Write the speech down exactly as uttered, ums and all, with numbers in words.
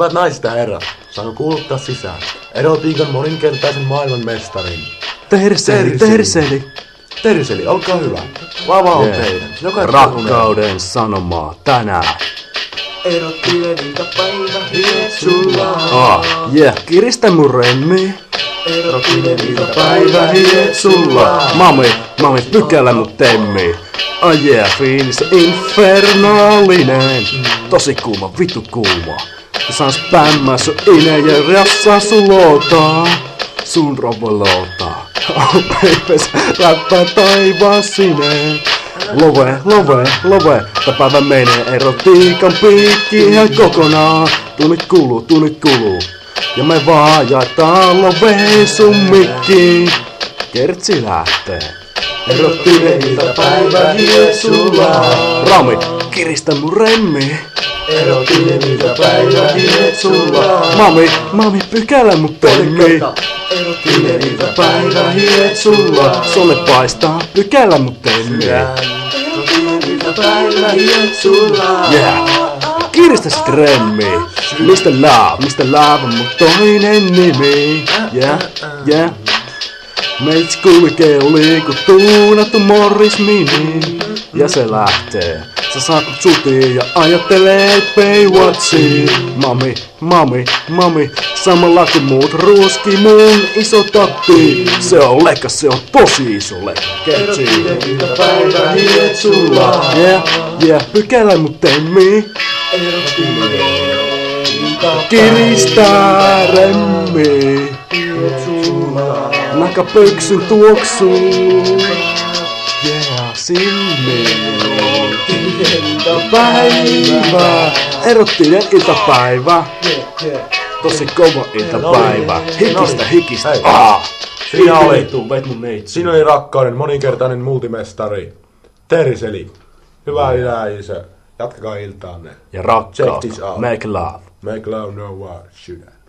Hyvät naiset ja herrat, saanko kuuluttaa sisään erotiikan moninkertaisen maailman mestarin. Terseli, terseli. Terseli, olkaa hyvä. Vava on Yeah. teidän. Joka Rakkauden sanomaa tänään. Erottinen iltapäivä hietsulla. Ah, yeah, kiristä mun remmi. Erottinen iltapäivä hietsulla. Mami, mami, pykälä mun temmi. Ah yeah, fiilis infernaalinen. Tosi kuuma, vittu kuuma. Ja saan spämmää sun ine ja rassaa sun lootaa. Sun robolootaa. Oh babies, räppää taivaan sineen. Love, love, love. Tää päivä menee erotiikan piikki ihan kokonaan. Tunnit kuluu, tunnit kuluu. Ja me vaan jaetaan loveen sun mikkiin. Kertsi lähtee. Erottinen iltapäivä hietsulla. Rami, kiristä mun remmi. Erottinen iltapäivä hietsulla. Mami, mami, pykälä mun temmi. Erottinen iltapäivä hietsulla. Sole paistaa, pykälä mun temmi. Erottinen iltapäivä hietsulla. Yeah. Kiristä sit remmi. mister Love, mister Love on mun toinen nimi. Yeah, yeah. Meits kulkee liiku tuunattu Morris Mini. Ja se lähtee. Sä saat mut sutiin ja ajattelee Baywatchiin. Mami, mami, mami. Samalla kun muut ruoski mun iso tatti. Se on lekka, se on tosi iso lekka. Kertsi. Erottinen iltapäivä hietsulla. Yeah, yeah, pykälä mut temmi. Erottinen iltapäivä Kiristää remmi. hietsulla. Nakapöksyn tuoksuu. Yeah, silmiin. Iltapäivä. Erottinen iltapäivä. Tosi kova iltapäivä. Hikistä, hikistä. Hei. Ah. Siinä oli. Tuu, veit mun neitsi. Siinä oli rakkauden moninkertainen multimestari. Terseli. Hyvää ilää, isä. Jatkakaa iltaanne. Ja Check rakkautta. this out. Make love. Make love no war, sydän.